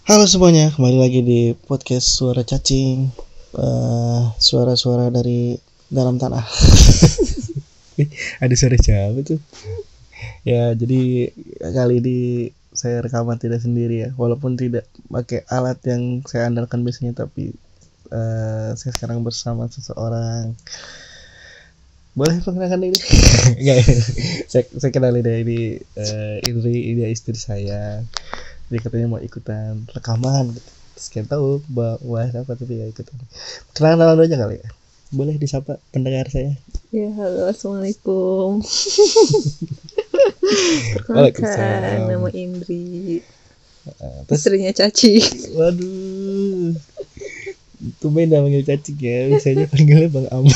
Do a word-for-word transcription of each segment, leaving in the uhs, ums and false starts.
Halo semuanya, kembali lagi di podcast Suara Cacing, uh, suara-suara dari dalam tanah. Ada suara siapa tuh? Ya, jadi kali ini saya rekaman tidak sendiri ya, walaupun tidak pakai alat yang saya andalkan biasanya, tapi uh, saya sekarang bersama seseorang. Boleh perkenalkan ini? Enggak, saya, saya kenalin deh, ini uh, Indri, ini istri saya. Dia katanya mau ikutan rekaman gitu. Terus kita tahu bahwa apa tapi ya ikutan. Kenalan aja kali ya. Boleh disapa pendengar saya? Ya, halo, assalamualaikum. Waalaikumsalam. Perkenalkan, nama Indri. Uh, terus, istrinya Caci. Waduh, tumben dah manggil Cacing ya. Biasanya panggilnya Bang Am.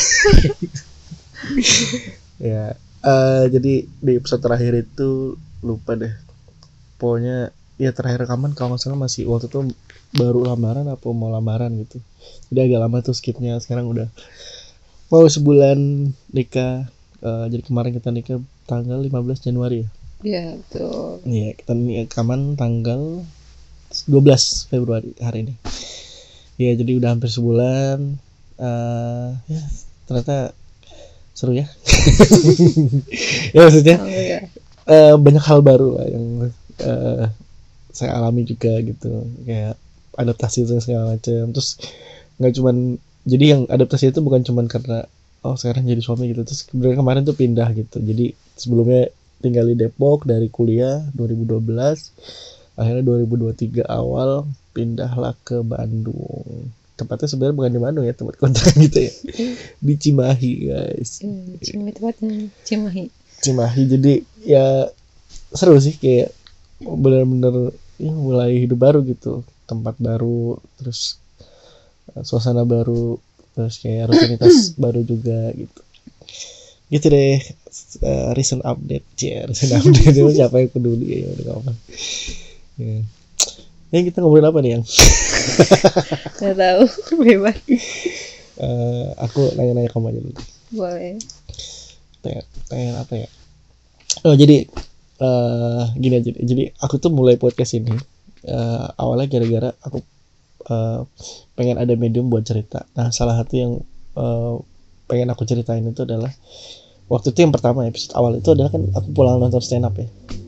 Ya, uh, jadi di episode terakhir itu lupa deh. Pokoknya ya terakhir rekaman kalau nggak salah masih waktu itu baru lamaran apa mau lamaran gitu. Jadi agak lama tuh skipnya. Sekarang udah mau sebulan nikah. Uh, jadi kemarin kita nikah tanggal lima belas Januari ya. Iya, betul. Iya, kita nikah rekaman tanggal dua belas Februari hari ini. Ya, jadi udah hampir sebulan. Uh, ya, ternyata seru ya. Ya maksudnya Oh, ya. uh, banyak hal baru lah yang uh, saya alami juga gitu, kayak adaptasi itu segala macam. Terus nggak cuman jadi yang adaptasi itu bukan cuman karena oh sekarang jadi suami gitu. Terus kemudian kemarin tuh pindah gitu. Jadi sebelumnya tinggal di Depok dari kuliah dua ribu dua belas, akhirnya dua ribu dua puluh tiga awal pindahlah ke Bandung. Tempatnya sebenarnya bukan di Bandung ya, tempat kontrakan gitu ya. Di Cimahi guys. Hmm, Cimahi tempatnya, Cimahi. Cimahi, jadi ya seru sih, kayak benar-benar ya mulai hidup baru gitu, tempat baru, terus uh, suasana baru, terus kayak rutinitas baru juga gitu. Gitu deh, uh, recent update, ya recent update itu siapa yang peduli ya udah kapan. Ya. Ya kita ngobrolin apa nih yang? Nggak tahu, bebas. Uh, aku nanya-nanya kamu aja dulu. Boleh. Tanya, tanya apa ya? Oh jadi uh, gini aja. Jadi aku tuh mulai podcast ini uh, awalnya gara-gara aku uh, pengen ada medium buat cerita. Nah salah satu yang uh, pengen aku ceritain itu adalah waktu itu yang pertama episode awal itu adalah kan aku pulang nonton stand up ya.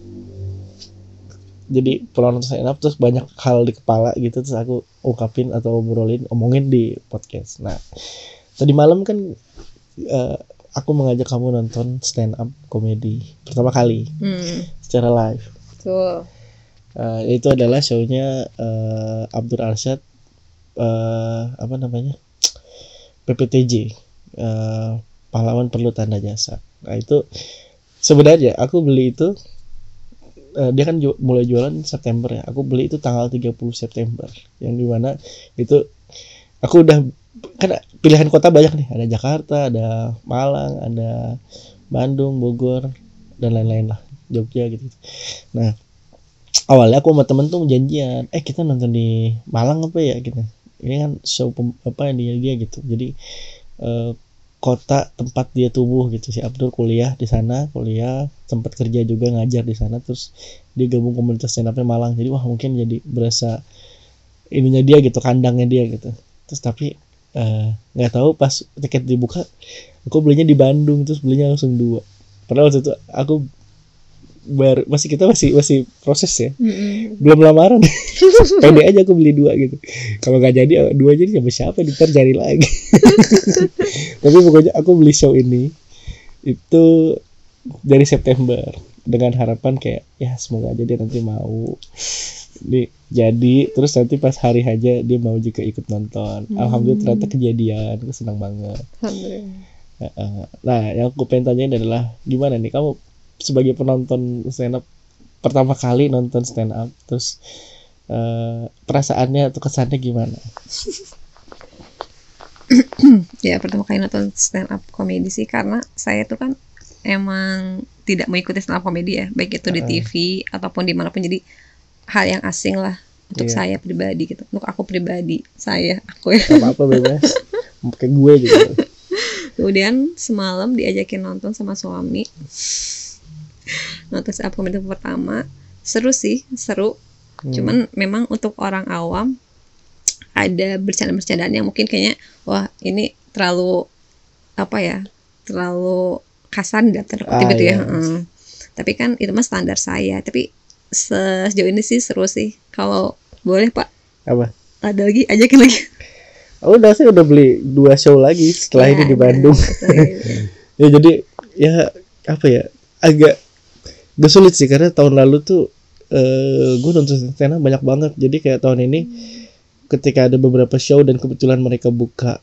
Jadi pulang nonton stand up terus banyak hal di kepala gitu, terus aku ungkapin atau obrolin omongin di podcast. Nah tadi malam kan uh, aku mengajak kamu nonton stand up komedi pertama kali hmm. secara live. Betul. Uh, itu adalah show-nya uh, Abdur Arsyad, uh, apa namanya, P P T J, uh, pahlawan perlu tanda jasa. Nah itu sebenarnya aku beli itu, uh, dia kan ju- mulai jualan September ya. Aku beli itu tanggal tiga puluh September, yang dimana itu aku udah kan pilihan kota banyak nih, ada Jakarta, ada Malang, ada Bandung, Bogor, dan lain-lain lah, Jogja gitu. Nah awalnya aku sama temen tuh janjian, eh kita nonton di Malang apa ya gitu. Ini kan show pem, apa dia dia gitu. Jadi eh, kota tempat dia tumbuh gitu. Si Abdul kuliah di sana, kuliah sempat kerja juga ngajar di sana. Terus dia gabung komunitas stand up-nya Malang. Jadi wah mungkin jadi berasa ininya dia gitu, kandangnya dia gitu. Terus tapi nggak uh, tahu pas tiket dibuka aku belinya di Bandung, terus belinya langsung dua. Padahal waktu itu aku baru masih kita masih masih proses ya, mm-hmm. belum lamaran. Pede aja aku beli dua gitu. Kalau nggak jadi dua jadi sama siapa, ntar cari lagi. Tapi pokoknya aku beli show ini itu dari September dengan harapan kayak ya semoga aja dia nanti mau nih jadi, terus nanti pas hari aja dia mau juga ikut nonton. hmm. Alhamdulillah ternyata kejadian, aku senang banget. Alhamdulillah. Nah yang aku pengen tanyain adalah gimana nih kamu sebagai penonton stand up pertama kali nonton stand up, terus uh, perasaannya atau kesannya gimana? Ya pertama kali nonton stand up komedi sih karena saya tuh kan emang tidak mengikuti stand up komedi ya, baik itu di T V uh. ataupun dimanapun, jadi hal yang asing lah untuk yeah. saya pribadi gitu. Untuk aku pribadi, saya aku ya. Apa-apa bebas. Kayak gue gitu. Kemudian semalam diajakin nonton sama suami. Nonton stand up komedi pertama, seru sih, seru. Hmm. Cuman memang untuk orang awam ada bercanda-bercandaan yang mungkin kayaknya wah ini terlalu apa ya, terlalu kasar dalam tanda kutip Ah, gitu ya. iya. Heeh. Tapi kan itu mah standar saya. Tapi sejauh ini sih seru sih. Kalau boleh Pak, Apa? ada lagi, ajakin lagi. Oh, udah saya udah beli dua show lagi setelah Ya, ini di ada. Bandung. Ya jadi ya apa ya, agak gak sulit sih karena tahun lalu tuh eh gue nonton stand up banyak banget. Jadi kayak tahun ini ketika ada beberapa show dan kebetulan mereka buka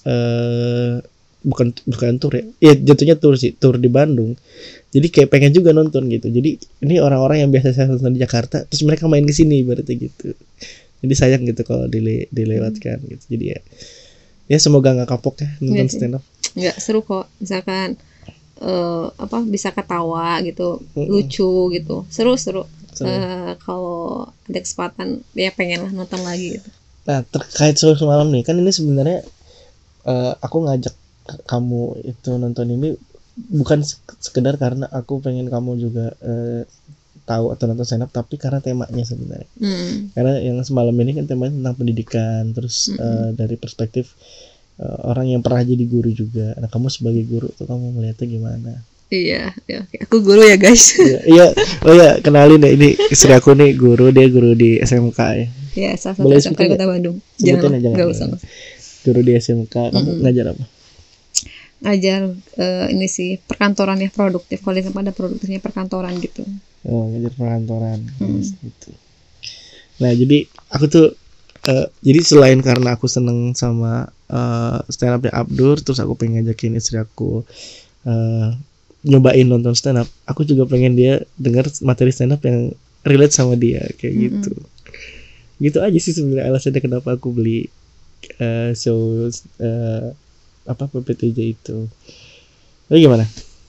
eh bukan bukan tour ya, ya jatuhnya tour sih, tour di Bandung. Jadi kayak pengen juga nonton gitu. Jadi ini orang-orang yang biasa saya nonton di Jakarta, terus mereka main ke sini berarti gitu. Jadi sayang gitu kalau dile dilewatkan gitu. Jadi ya, ya semoga nggak kapok ya nonton Iya sih. stand up. Nggak seru kok. Misalkan eh, apa bisa ketawa gitu, Mm-mm. lucu gitu, seru-seru. Seru. Eh, kalau ada kesempatan ya pengen lah nonton lagi gitu. Nah terkait show semalam nih, kan ini sebenarnya eh, aku ngajak kamu itu nonton ini bukan sekedar karena aku pengen kamu juga eh, tahu atau nonton stand up, tapi karena temanya sebenarnya. Hmm. Karena yang semalam ini kan temanya tentang pendidikan, terus Mm-mm. eh, dari perspektif eh, orang yang pernah jadi guru juga. Nah kamu sebagai guru tuh kamu melihatnya gimana? Iya, ya, oke. Aku guru ya guys. Iya, iya, oh ya kenalin ya, ini istri aku nih guru, dia guru di S M K ya. Ya, salah satu Boleh S M K sebutin Kota Bandung. Sebutin Jangan, ya, jangan. nggak usah. Guru di S M K, kamu Mm-mm. ngajar apa? Ngajar eh, ini sih perkantoran ya, produktif. Kalau di tempat ada produktifnya perkantoran gitu. Oh, ngajar perkantoran. Hmm. Yes, gitu. Nah, jadi aku tuh eh, jadi selain karena aku seneng sama eh, stand up Abdur, terus aku pengen ngajakin istri aku eh, nyobain nonton stand up, aku juga pengen dia dengar materi stand up yang relate sama dia kayak Mm-mm. gitu. Gitu aja sih sebenarnya alasannya kenapa aku beli eh, show eh, apa P P T J itu. Lalu gimana?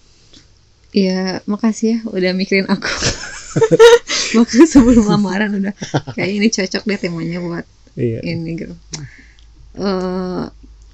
Iya, makasih ya udah mikirin aku. Bahkan sebelum lamaran udah kayak ini cocok deh temanya buat Iya. ini gitu. Eh,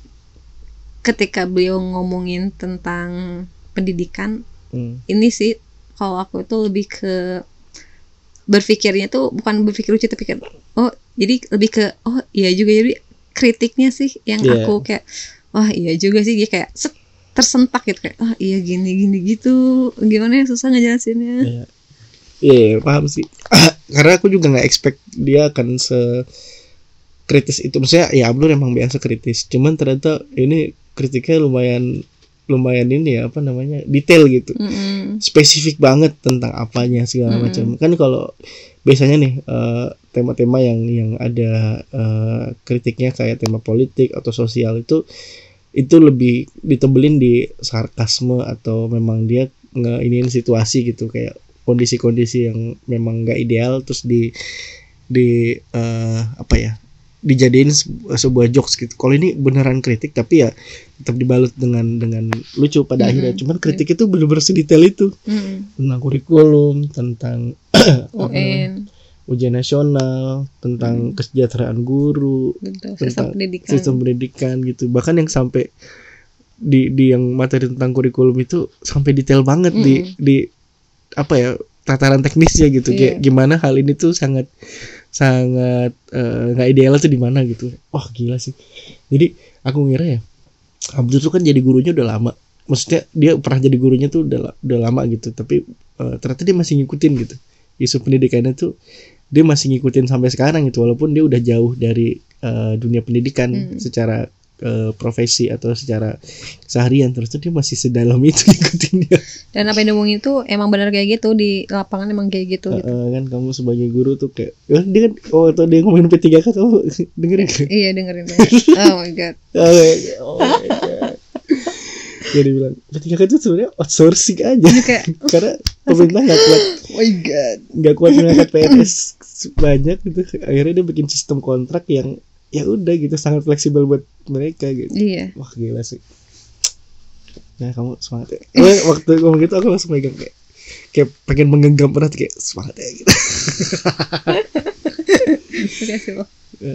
ketika beliau ngomongin tentang pendidikan, Hmm. ini sih kalau aku itu lebih ke berpikirnya tuh bukan berpikir lucu tapi kayak oh jadi lebih ke oh iya juga, jadi kritiknya sih yang Iya. aku kayak wah iya juga sih, dia kayak set, tersentak gitu kayak oh iya gini gini gitu, gimana ya susah ngejelasinnya. Iya, iya paham sih. Karena aku juga nggak expect dia akan se kritis itu. Maksudnya ya Abdul emang biasa kritis. Cuman ternyata ini kritiknya lumayan lumayan ini ya apa namanya detail gitu. Mm-mm. Spesifik banget tentang apanya segala Mm-mm. macam. Kan kalau biasanya nih eh, tema-tema yang yang ada eh, kritiknya kayak tema politik atau sosial itu itu lebih ditebelin di sarkasme atau memang dia ngeiniin situasi gitu, kayak kondisi-kondisi yang memang nggak ideal terus di di eh, apa ya dijadiin sebu- sebuah jokes gitu. Kalau ini beneran kritik tapi ya tetap dibalut dengan dengan lucu pada Mm-mm. akhirnya. Cuman kritik itu bener-bener sedetail itu Mm-mm. tentang kurikulum, tentang U N ujian nasional, tentang kesejahteraan guru, gitu, sistem tentang pendidikan. sistem pendidikan gitu. Bahkan yang sampai di di yang materi tentang kurikulum itu sampai detail banget di Mm-mm. di apa ya tataran teknisnya gitu. Kayak Iya. gimana hal ini tuh sangat sangat eh, nggak ideal tuh di mana gitu. Wah gila sih. Jadi aku ngira ya Abdul tuh kan jadi gurunya udah lama. Maksudnya dia pernah jadi gurunya tuh udah la- udah lama gitu. Tapi eh, ternyata dia masih ngikutin gitu. Isu pendidikannya tuh dia masih ngikutin sampai sekarang gitu. Walaupun dia udah jauh dari eh, dunia pendidikan Hmm. secara eh, profesi atau secara seharian, terus tuh dia masih sedalam itu ngikutin dia. Dan apa yang diomongin itu emang benar kayak gitu, di lapangan emang kayak gitu Eh, gitu. eh, kan kamu sebagai guru tuh kayak ya, dia kan oh tuh dia ngomongin P tiga K kamu dengerin kan? Iya dengerin banget. Oh my god. Oh my God. Oh my God. Dia bilang P tiga K itu sebenarnya outsourcing aja. Ini kayak Karena pemerintah nggak kuat oh my god. nggak kuat mengangkat P N S banyak gitu. Akhirnya dia bikin sistem kontrak yang ya udah gitu sangat fleksibel buat mereka gitu. Iya. Wah gila sih. Ya kamu semangat ya. Oh, waktu ngomong gitu aku langsung megang kayak kayak pengen menggenggam erat kayak semangat ya gitu. Oke sih. Bang.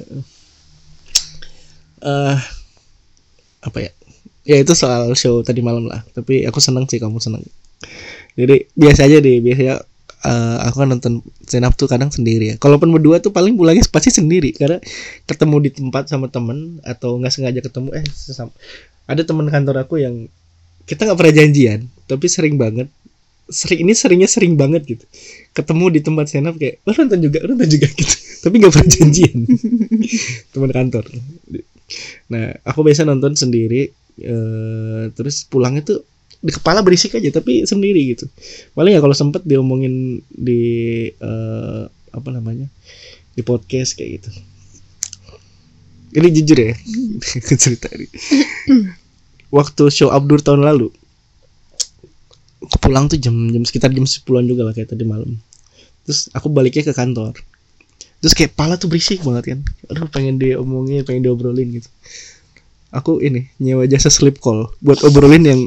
Eh apa ya? Ya itu soal show tadi malam lah. Tapi aku senang sih kamu senang. Jadi biasa aja deh. Biasanya uh, aku kan nonton stand up tuh kadang sendiri ya. Kalaupun berdua tuh paling pulangnya pasti sendiri karena ketemu di tempat sama temen atau nggak sengaja ketemu eh sesama. Ada teman kantor aku yang kita nggak pernah janjian tapi sering banget sering ini seringnya sering banget gitu ketemu di tempat stand up kayak oh, nonton juga nonton juga gitu tapi nggak pernah janjian. Teman kantor. Nah aku biasa nonton sendiri uh, terus pulangnya tuh di kepala berisik aja tapi sendiri gitu. Paling ya kalau sempet diomongin di uh, apa namanya di podcast kayak gitu. Ini jujur ya cerita ini. Waktu show Abdur tahun lalu, aku pulang tuh jam jam sekitar jam sepuluhan juga lah kayak tadi malam. Terus aku baliknya ke kantor. Terus kayak kepala tuh berisik banget kan. Aduh pengen diomongin, pengen diobrolin gitu. Aku ini nyewa jasa sleep call buat obrolin yang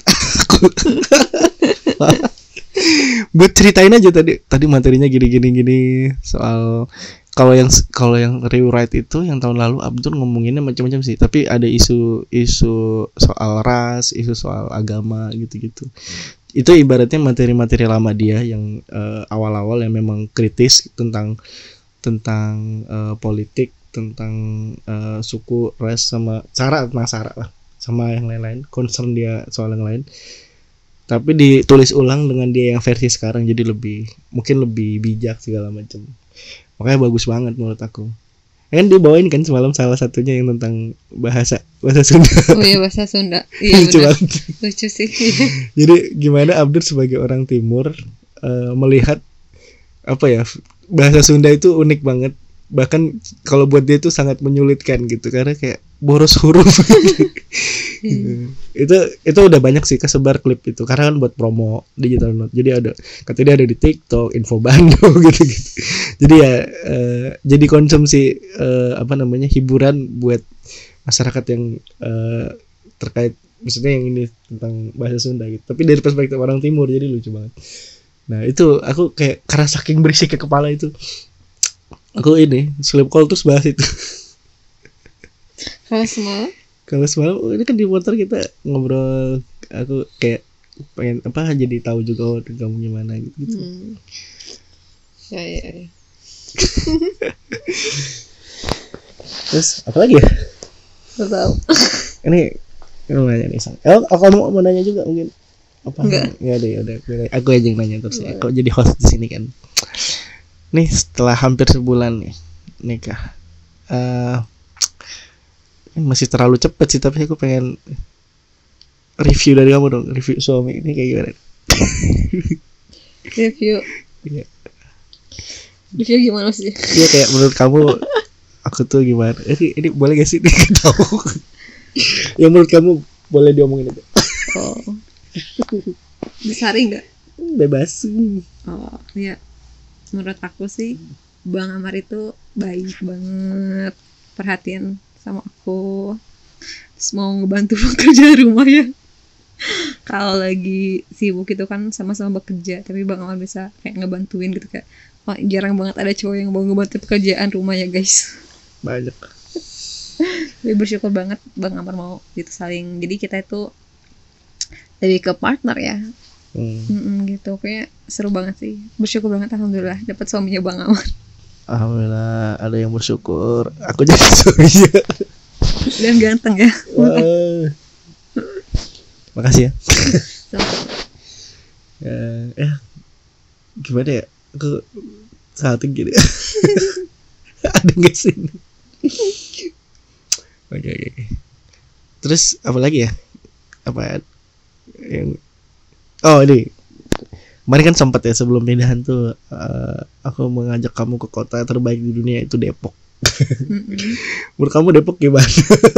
buat ceritain aja tadi tadi materinya gini gini gini soal kalau yang kalau yang rewrite itu yang tahun lalu Abdur ngomonginnya macam-macam sih tapi ada isu isu soal ras isu soal agama gitu-gitu itu ibaratnya materi-materi lama dia yang uh, awal-awal yang memang kritis tentang tentang uh, politik tentang uh, suku ras sama cara tentang sara lah sama yang lain-lain concern dia soal yang lain tapi ditulis ulang dengan dia yang versi sekarang jadi lebih mungkin lebih bijak segala macam makanya bagus banget menurut aku kan dibawain kan semalam salah satunya yang tentang bahasa bahasa Sunda. Oh iya bahasa Sunda iya lucu benar banget. lucu sih. Jadi gimana Abdur sebagai orang timur uh, melihat apa ya bahasa Sunda itu unik banget bahkan kalau buat dia itu sangat menyulitkan gitu karena kayak boros huruf. Hmm. itu itu udah banyak sih kesebar klip itu karena kan buat promo digital note jadi ada katanya dia ada di TikTok info Bandung gitu gitu jadi ya uh, jadi konsumsi uh, apa namanya hiburan buat masyarakat yang uh, terkait maksudnya yang ini tentang bahasa Sunda gitu tapi dari perspektif orang timur jadi lucu banget. Nah itu aku kayak karena saking berisik ke kepala itu aku ini sleep call terus bahas itu. Kalau semalam Kalau semalam ini kan di motor kita ngobrol aku kayak pengen apa jadi tahu juga oh, kamu gimana gitu. gitu. hmm. ya ya, ya. Terus apa lagi ya? Gak tahu. Ini aku nanya nih sang. Oh, kamu mau nanya juga mungkin? Apa? Enggak. Ya deh, udah aku aja yang nanya terus ya. Kok jadi host di sini kan? Nih setelah hampir sebulan nih nikah. Uh, masih terlalu cepet sih tapi aku pengen review dari kamu dong review suami ini kayak gimana? Review. Iya. Review gimana sih? Iya kayak menurut kamu aku tuh gimana? Ini ini boleh gak sih tahu? Yang menurut kamu boleh diomongin aja. Oh. Disari nggak? Bebas. Oh iya. Menurut aku sih Bang Amar itu baik banget perhatian sama aku terus mau ngebantu kerja rumah ya kalau lagi sibuk itu kan sama-sama bekerja tapi Bang Amar bisa kayak ngebantuin gitu kayak wah jarang banget ada cowok yang mau ngebantu pekerjaan rumah ya guys banyak. Tapi bersyukur banget Bang Amar mau gitu saling jadi kita itu lebih ke partner ya hmm. gitu kayak seru banget sih bersyukur banget alhamdulillah dapat suaminya Bang Amar. Alhamdulillah ada yang bersyukur aku jadi suaminya dan ganteng ya. Wah. Makasih ya. ya eh gimana ya aku saat gini ada nggak sih oke oke terus apa lagi ya apa yang oh ini kemarin kan sempat ya sebelum pindahan tuh uh, aku mengajak kamu ke kota terbaik di dunia itu Depok. Mm-hmm. Menurut kamu Depok gimana?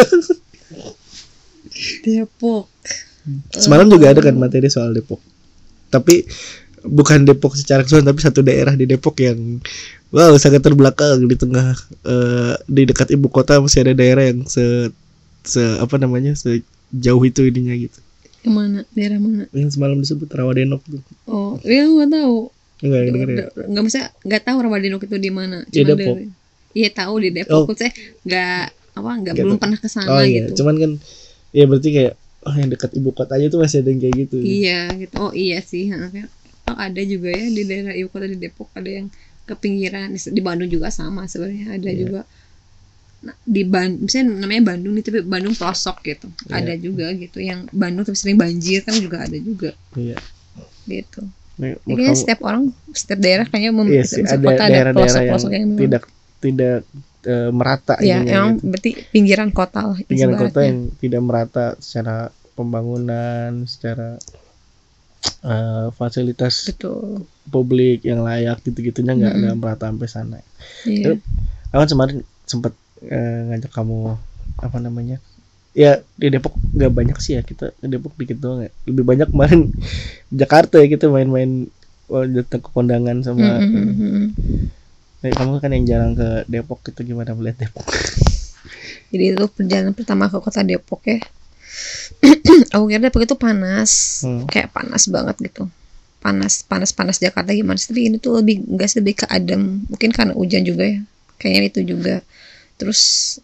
Depok. Semalam uh, juga ada kan materi soal Depok. Tapi bukan Depok secara keseluruhan tapi satu daerah di Depok yang wow sangat terbelakang di tengah uh, di dekat ibu kota masih ada daerah yang se, se apa namanya sejauh itu ininya gitu. Yang mana? Daerah mana? Yang semalam disebut Rawadenok tuh. Oh, ya nggak tahu. Enggak denger ya? Nggak bisa, nggak tahu Rawadenok itu di mana. Di Depok. Iya tahu di Depok. Oh. Saya nggak apa nggak belum pernah ke sana oh, iya. gitu. Cuman kan, ya berarti kayak oh yang dekat ibu kota aja tuh masih ada yang kayak gitu. Iya gitu. Oh iya sih. ada juga ya di daerah ibu kota di Depok, ada yang ke pinggiran. Di Bandung juga sama sebenarnya, ada Iya. juga. Nah, di Bandung misalnya namanya Bandung nih, tapi Bandung pelosok gitu. Iya. Ada juga gitu yang Bandung tapi sering banjir kan, juga ada juga Iya. gitu. Nih, Jadi kayaknya kamu- setiap orang, setiap daerah kayaknya mem- iya sih, setiap ada kota ada daerah-daerah yang pelosok-pelosok yang memang- tidak tidak eh, merata ya ininya emang gitu. berarti pinggiran kota lah Pinggiran kota ibaratnya. yang tidak merata secara pembangunan, secara eh, fasilitas Betul. publik yang layak gitu-gitunya nggak Mm-mm. nggak merata sampai sana. Iya. Aku kan kemarin sempat eh, ngajak kamu apa namanya, ya di Depok nggak banyak sih ya, kita di Depok dikit doang ya, lebih banyak kemarin Jakarta ya, kita main-main oh, datang ke kondangan sama Mm-mm. eh, kamu kan yang jarang ke Depok, itu gimana melihat Depok? Jadi itu perjalanan pertama ke kota Depok ya. Aku kira Depok itu panas, Hmm. kayak panas banget gitu. Panas, panas, panas Jakarta gimana sih? Tapi ini tuh lebih enggak sih, lebih ke adem. Mungkin karena hujan juga ya. Kayaknya itu juga. Terus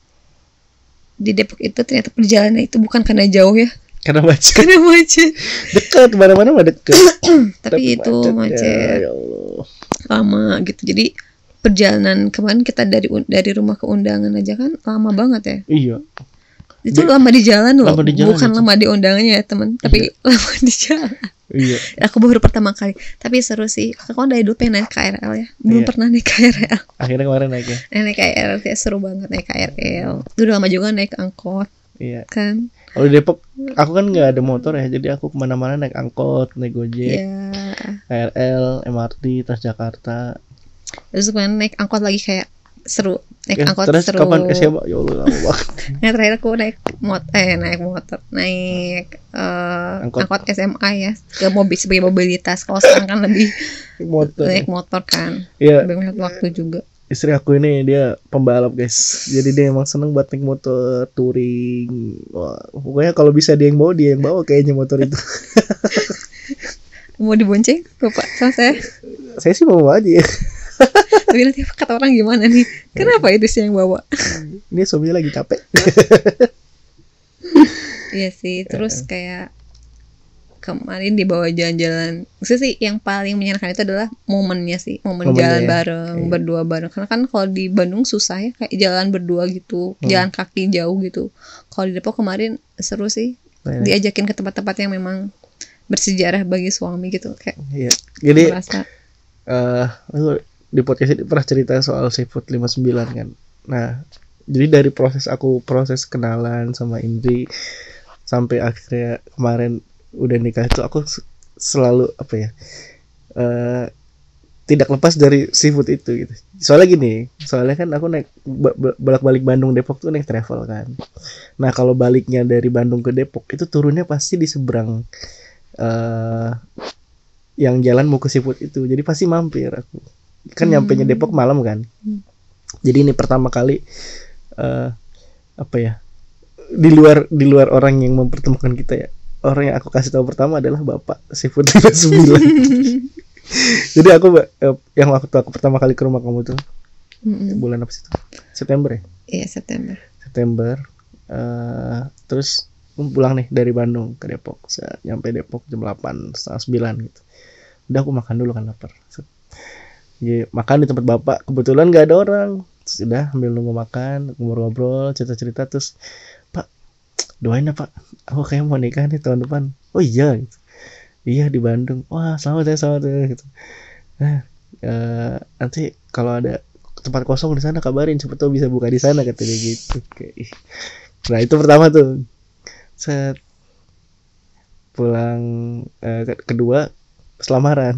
di Depok itu ternyata perjalanan itu bukan karena jauh ya, Karena macet. karena macet. Dekat, mana-mana mah dekat. Tapi itu macet, Ya, ya Allah. lama gitu. Jadi perjalanan kemarin kita dari dari rumah ke undangan aja kan lama banget ya. Iya. Itu Di- lama di jalan loh, lama di jalan bukan itu. lama di undangannya ya teman, tapi lama di jalan. Iya. Aku baru pertama kali, tapi seru sih. Aku kan dari dulu pengen naik K R L ya, belum Iya. pernah naik K R L. Akhirnya kemarin naik ya. Eh, naik K R L kayak seru banget naik K R L. Itu udah lama juga naik angkot Iya. kan. Kalau di Depok, aku kan nggak ada motor ya, jadi aku kemana-mana naik angkot, naik gojek, Ya. K R L, M R T, Transjakarta. Terus kemarin naik angkot lagi kayak seru. Naik Ya, angkot terus seru. kapan S M A? Ya Allah, lama banget. Yang terakhir aku naik mot eh naik motor, naik eh, Angkot. angkot. S M A ya, ke mobil sebagai mobilitas. Kalau sekarang kan lebih Motor. naik motor kan, Iya, lebih melihat waktu juga. istri aku ini dia pembalap guys, jadi dia emang seneng buat naik motor touring. Wah, pokoknya kalau bisa dia yang bawa, dia yang bawa kayaknya motor itu. Mau dibonceng bapak sama saya? Saya sih mau aja ya. Tapi nanti kata orang gimana nih? Kenapa itu sih yang bawa? Ini suaminya lagi capek. Iya sih, terus kayak kemarin dibawa jalan-jalan. Maksudnya sih yang paling menyenangkan itu adalah momennya sih, momen Momennya jalan ya. bareng, Iya. berdua bareng. Karena kan kalau di Bandung susah ya, kayak jalan berdua gitu, Hmm. jalan kaki jauh gitu. Kalau di Depok kemarin seru sih, Nah, diajakin ke tempat-tempat yang memang bersejarah bagi suami gitu, kayak iya. Jadi merasa eh aku di podcast ini pernah cerita soal Seafood lima puluh sembilan kan. Nah, jadi dari proses aku proses kenalan sama Indri sampai akhirnya kemarin udah nikah itu, aku s- selalu apa ya, eh tidak lepas dari seafood itu gitu. Soalnya gini, soalnya kan aku naik ba- ba- bolak-balik Bandung Depok tuh naik travel kan. Nah, kalau baliknya dari Bandung ke Depok itu turunnya pasti di seberang eh yang jalan mau ke seafood itu. Jadi pasti mampir aku. Kan Hmm. nyampenya Depok malam kan. Hmm. Jadi ini pertama kali eh apa ya? Di luar di luar orang yang mempertemukan kita ya. Orang yang aku kasih tahu pertama adalah Bapak Seafood lima puluh sembilan. Jadi aku eh, yang waktu aku pertama kali ke rumah kamu tuh Mm-mm. bulan apa sih itu? September ya? Iya, September. September. Eh terus aku pulang nih dari Bandung ke Depok. Saya nyampe Depok jam delapan setengah sembilan gitu. Udah aku makan dulu kan, lapar. Set. Ya, makan di tempat bapak, kebetulan gak ada orang. Sudah sambil nunggu makan, ngobrol-ngobrol, cerita-cerita, terus Pak, doain ya Pak, aku kayak mau nikah nih tahun depan. Oh iya gitu. Iya di Bandung. Wah selamat ya, selamat ya gitu. Nah, eh, nanti kalau ada tempat kosong di sana kabarin, siapa tahu bisa buka di sana, kata dia gitu. Kayak, ih. Nah itu pertama tuh. Set pulang eh, ke- kedua selamaran.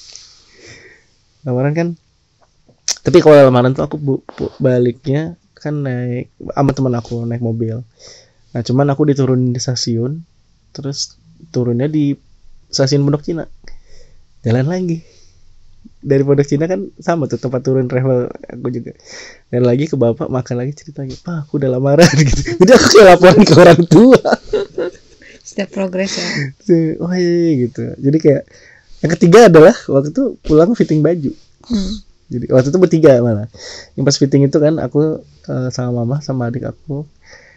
Lamaran kan. Tapi kalau lamaran tuh aku bu, bu- baliknya kan naik sama teman aku, naik mobil. Nah cuman aku diturunin di stasiun, terus turunnya di stasiun Pondok Cina, jalan lagi dari Pondok Cina kan sama tuh tempat turun travel aku juga, dan lagi ke bapak makan lagi, cerita lagi, Pak aku udah lamaran gitu. Jadi aku kayak laporan ke orang tua. Setiap progres ya. Oh iya gitu. Jadi kayak yang ketiga adalah waktu itu pulang fitting baju. Hmm. Jadi waktu itu bertiga malah. Yang pas fitting itu kan aku uh, sama mama sama adik aku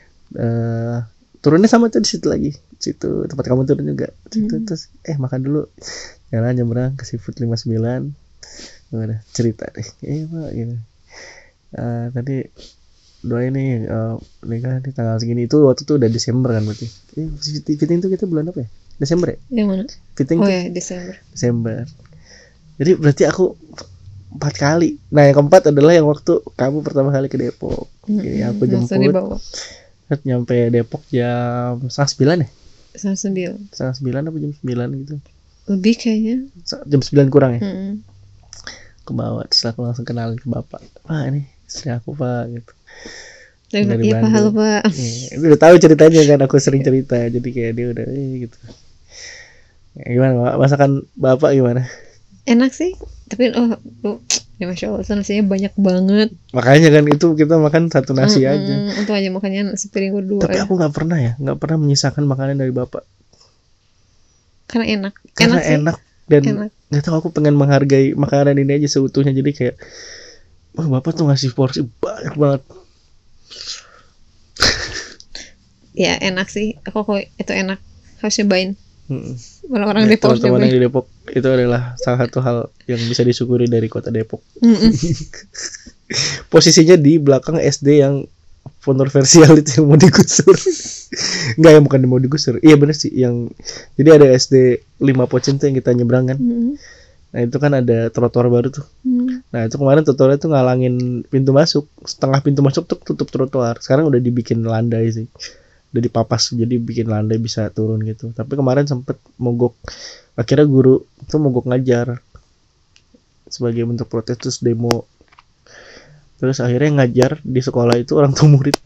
uh, turunnya sama tuh di situ lagi. Situ tempat kamu turun juga. Situ Hmm. terus eh makan dulu. jalan nyebrang ke Seafood lima puluh sembilan, udah cerita deh, eh pak gitu, uh, tadi doain nih uh, nikah di tanggal segini. Itu waktu itu udah Desember kan berarti. Eh, fitting tuh kita bulan apa ya? Desember ya? Yang mana? Fitting Oh tuh ya, Desember. Desember. Jadi berarti aku empat kali. Nah yang keempat adalah yang waktu kamu pertama kali ke Depok. Mm-mm, Jadi aku langsung jemput, dibawa. terus nyampe Depok jam setengah sembilan ya? Setengah sembilan. Setengah sembilan apa jam sembilan gitu? Lebih kayaknya. Jam sembilan kurang ya? Mm-mm. Ke bawah, terus aku langsung kenalin ke bapak. Pak ini istri aku pak gitu. Dari, Dari iya pak, halo Bandung. pak. Iya, udah tahu ceritanya kan, aku sering cerita. Jadi kayak dia udah eh, gitu. Ya, gimana Pak? Masakan bapak gimana? Enak sih, tapi oh, oh ya masya Allah, nasinya banyak banget. Makanya kan itu kita makan satu nasi Mm-mm, aja. Untung aja makannya sepiring berdua. Tapi ya. aku nggak pernah ya, nggak pernah menyisakan makanan dari bapak. Karena enak. Karena enak, sih. enak dan Enak. nggak tahu, aku pengen menghargai makanan ini aja seutuhnya. Jadi kayak, wah bapak tuh ngasih porsi banyak banget. Ya enak sih, aku kok itu enak, harus nyobain. Hmm. Orang-orang Ya, Depok harus teman-teman nyobain. yang di Depok itu adalah salah satu hal yang bisa disyukuri dari kota Depok. Mm-mm. Posisinya di belakang S D yang kontroversial itu, yang mau digusur. Enggak, yang bukan mau digusur. Iya bener sih, yang jadi ada S D lima Pocin tuh yang kita nyebrang kan. Mm-mm. Nah itu kan ada trotoar baru tuh. Mm. Nah itu kemarin trotoarnya tuh ngalangin pintu masuk, setengah pintu masuk tuh tutup trotoar. Sekarang udah dibikin landai sih, udah dipapas, jadi bikin landai bisa turun gitu. Tapi kemarin sempet mogok, akhirnya guru tuh mogok ngajar sebagai bentuk protes, terus demo. Terus akhirnya ngajar di sekolah itu orang tua murid.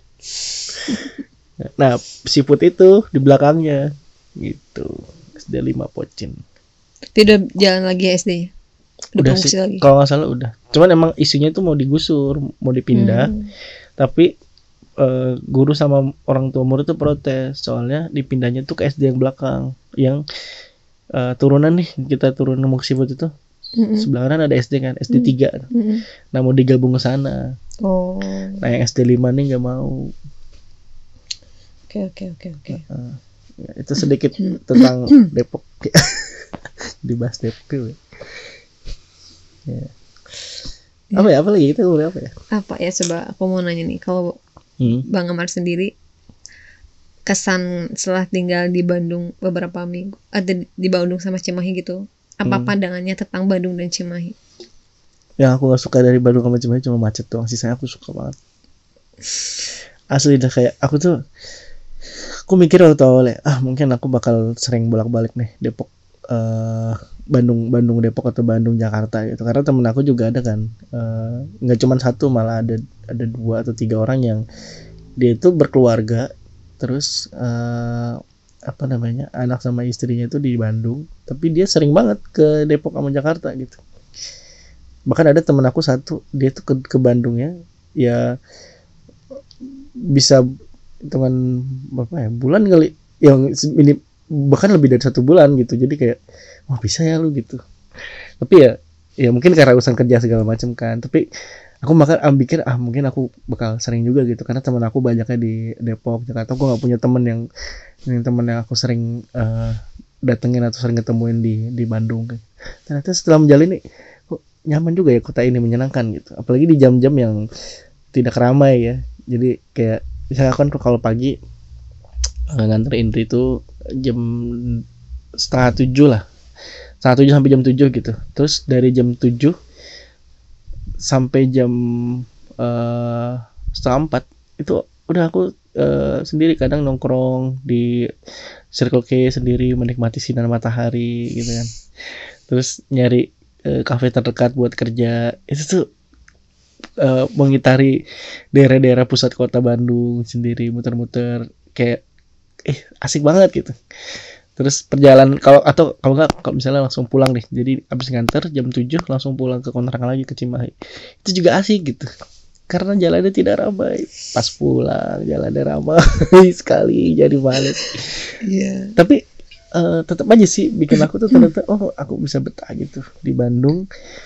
Nah Seafood itu di belakangnya gitu, S D lima Pocin. Tidak jalan lagi S D-nya. Udah sih, lagi. kalau nggak salah udah. Cuman emang isunya tuh mau digusur, mau dipindah. Hmm. Tapi uh, guru sama orang tua murid tuh protes, soalnya dipindahnya tuh ke S D yang belakang, yang uh, turunan nih, kita turun mau ke Seafood itu. Mm-mm. Sebelah kanan ada S D kan, S D tiga. Mm-mm. Nah mau digabung ke sana. Oh. Nah yang S D lima nih nggak mau. Oke oke oke oke. Uh, ya, itu sedikit tentang Depok. Dibahas Depok dulu. Ya. Apa ya? Apa lagi kita ngomongin apa ya? Apa ya, coba aku mau nanya nih, kalau Hmm. Bang Amar sendiri kesan setelah tinggal di Bandung beberapa minggu, ada di Bandung sama Cimahi gitu, apa Hmm. pandangannya tentang Bandung dan Cimahi? Yang aku gak suka dari Bandung sama Cimahi cuma macet doang. Sisanya aku suka banget. Asli dah, kayak aku tuh, aku mikir waktu awalnya, ah mungkin aku bakal sering bolak-balik nih Depok, uh, Bandung Bandung Depok atau Bandung Jakarta gitu. Karena temen aku juga ada kan, uh, nggak cuma satu, malah ada ada dua atau tiga orang yang dia itu berkeluarga, terus uh, apa namanya, anak sama istrinya itu di Bandung, tapi dia sering banget ke Depok sama Jakarta gitu. Bahkan ada temen aku satu, dia tuh ke, ke Bandungnya ya bisa hitungan berapa ya, bulan kali, yang ini bahkan lebih dari satu bulan gitu. Jadi kayak, wah bisa ya lu gitu. Tapi ya ya mungkin karena urusan kerja segala macam kan. Tapi aku makan ah, pikir ah mungkin aku bakal sering juga gitu, karena teman aku banyaknya di Depok, Jakarta. Aku nggak punya temen yang yang temen yang aku sering uh, datengin atau sering ketemuin di di Bandung. Ternyata setelah menjalani, kok nyaman juga ya kota ini, menyenangkan gitu. Apalagi di jam-jam yang tidak ramai ya. Jadi kayak misalnya kan kalau pagi uh, nganter Indri itu jam setengah tujuh lah, setengah tujuh sampai jam tujuh gitu. Terus dari jam tujuh sampai jam uh, setengah empat itu udah aku uh, sendiri, kadang nongkrong di Circle K sendiri, menikmati sinar matahari gitu kan. Terus nyari uh, kafe terdekat buat kerja. Itu tuh uh, mengitari daerah-daerah pusat kota Bandung sendiri, muter-muter kayak eh asik banget gitu. Terus perjalanan kalau atau kalau nggak, kalau misalnya langsung pulang deh, jadi abis nganter jam tujuh langsung pulang ke kontrakan lagi ke Cimahi, itu juga asik gitu, karena jalannya tidak ramai. Pas pulang jalannya ramai sekali, jadi males. Iya. Tapi uh, tetap aja sih bikin aku tuh ternyata, oh aku bisa betah gitu di Bandung.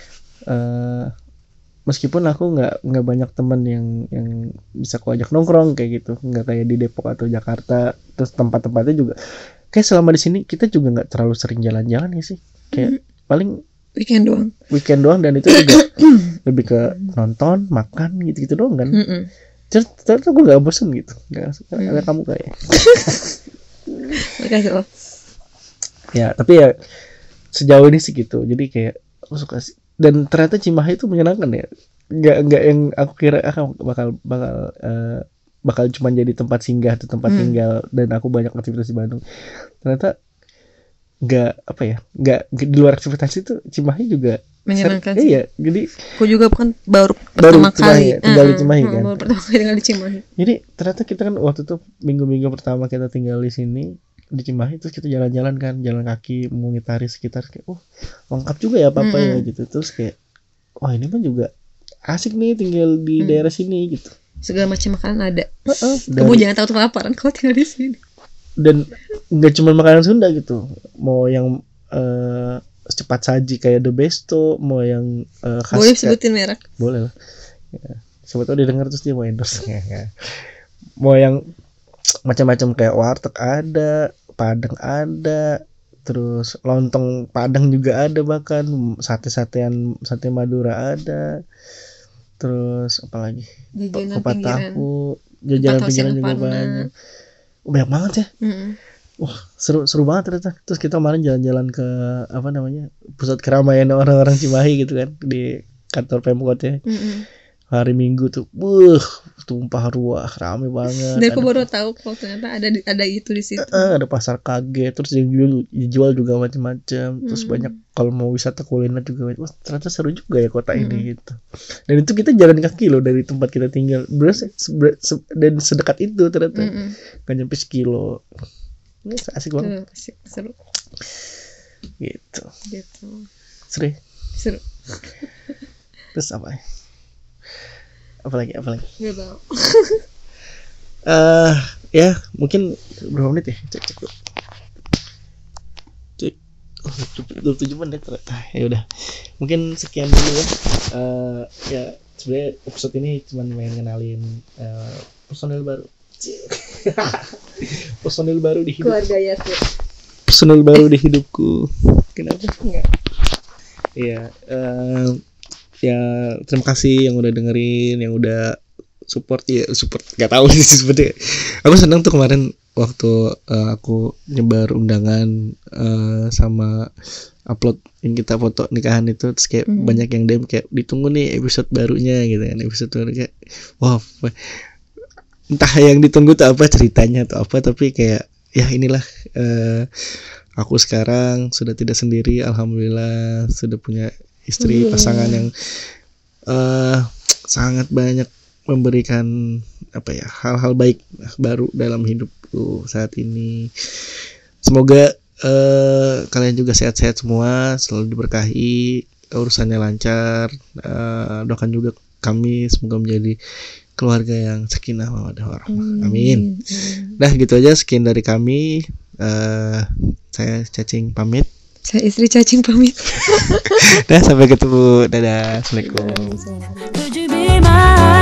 Uh, meskipun aku nggak nggak banyak teman yang yang bisa aku ajak nongkrong kayak gitu, nggak kayak di Depok atau Jakarta. Terus tempat-tempatnya juga kayak selama di sini kita juga nggak terlalu sering jalan-jalan ya sih. kayak paling weekend doang. Weekend doang dan itu juga lebih ke nonton, makan gitu-gitu doang kan. Mm-mm. Terus terus gue nggak bosen gitu, nggak ada kamu kayak. Makasih loh. Ya tapi ya sejauh ini sih gitu. Jadi kayak aku suka sih. Dan ternyata Cimahi itu menyenangkan ya. Nggak nggak yang aku kira ah, bakal bakal uh, bakal cuma jadi tempat singgah atau tempat hmm. tinggal dan aku banyak aktivitas di Bandung. Ternyata nggak apa ya, nggak di luar aktivitas itu Cimahi juga menyenangkan ser- sih. Iya, jadi aku juga kan baru, baru pertama kali ya, tinggal uh, di Cimahi uh, kan. Baru pertama kali tinggal di Cimahi. Jadi ternyata kita kan waktu itu minggu-minggu pertama kita tinggal di sini di Cimahi, terus kita jalan-jalan kan, jalan kaki mengitari sekitar kayak, oh lengkap juga ya apa-apa mm-hmm. ya gitu. Terus kayak, wah ini mah juga asik nih tinggal di mm. daerah sini gitu. Segala macam makanan ada. Uh-uh, kamu jangan takut kelaparan kalau tinggal di sini. Dan nggak cuma makanan Sunda gitu, mau yang uh, cepat saji kayak The Besto, mau yang uh, khas boleh sebutin merek, boleh lah ya, siapa tahu didengar terus dia mau endorse. Mau yang macam-macam kayak warteg ada, Padang ada, terus lontong Padang juga ada, bahkan sate-satean sate Madura ada, terus apa lagi, kupat tahu, jajanan pinggiran juga banyak, banyak banget ya. Mm-hmm. Wah seru seru banget ternyata. Terus kita kemarin jalan-jalan ke apa namanya pusat keramaian orang-orang Cimahi gitu kan, di kantor Pemkot ya. Mm-hmm. Hari Minggu tuh, buh tumpah ruah, rame banget. Dan aku baru tahu kalau ternyata ada ada itu di situ. Uh, ada pasar kaget, terus dijual, dijual juga macam-macam. Terus mm. banyak kalau mau wisata kuliner juga. Wah ternyata seru juga ya kota mm. ini gitu. Dan itu kita jalan kaki loh dari tempat kita tinggal. Beres dan sedekat itu ternyata. Mm-mm. Gak nyampe sekilo. Ini asik banget. Asik, seru. Gitu. Gitu. Seru. Seru. Terus apa ya? Apalagi apalagi? Gak tahu. uh, ya mungkin berapa menit ya? Cek cek. Cek. Oh, dua puluh tujuh menit ternyata. Ya udah. Mungkin sekian dulu ya. Uh, ya sebenarnya episode ini cuma main kenalin uh, personil baru. Personil baru di hidup. Keluarga Yasir. Personil baru di hidupku. Kenapa? Enggak. Iya, uh, ya terima kasih yang udah dengerin, yang udah support ya support nggak tahu sih seperti aku senang tuh kemarin waktu uh, aku nyebar undangan uh, sama upload yang kita foto nikahan itu, terus kayak mm. banyak yang D M kayak ditunggu nih episode barunya gitu kan, episode baru kayak wow, entah yang ditunggu tuh apa ceritanya atau apa, tapi kayak ya inilah uh, aku sekarang sudah tidak sendiri, alhamdulillah sudah punya istri, pasangan yang uh, sangat banyak memberikan apa ya hal-hal baik baru dalam hidupku saat ini. Semoga uh, kalian juga sehat-sehat semua, selalu diberkahi, urusannya lancar. Uh, doakan juga kami semoga menjadi keluarga yang sakinah mawaddah warahmah. Amin. Dah gitu aja, sekian dari kami. Uh, saya Cacing pamit. Saya istri Cacing pamit. Dah sampai ketemu. Dadah. Assalamualaikum.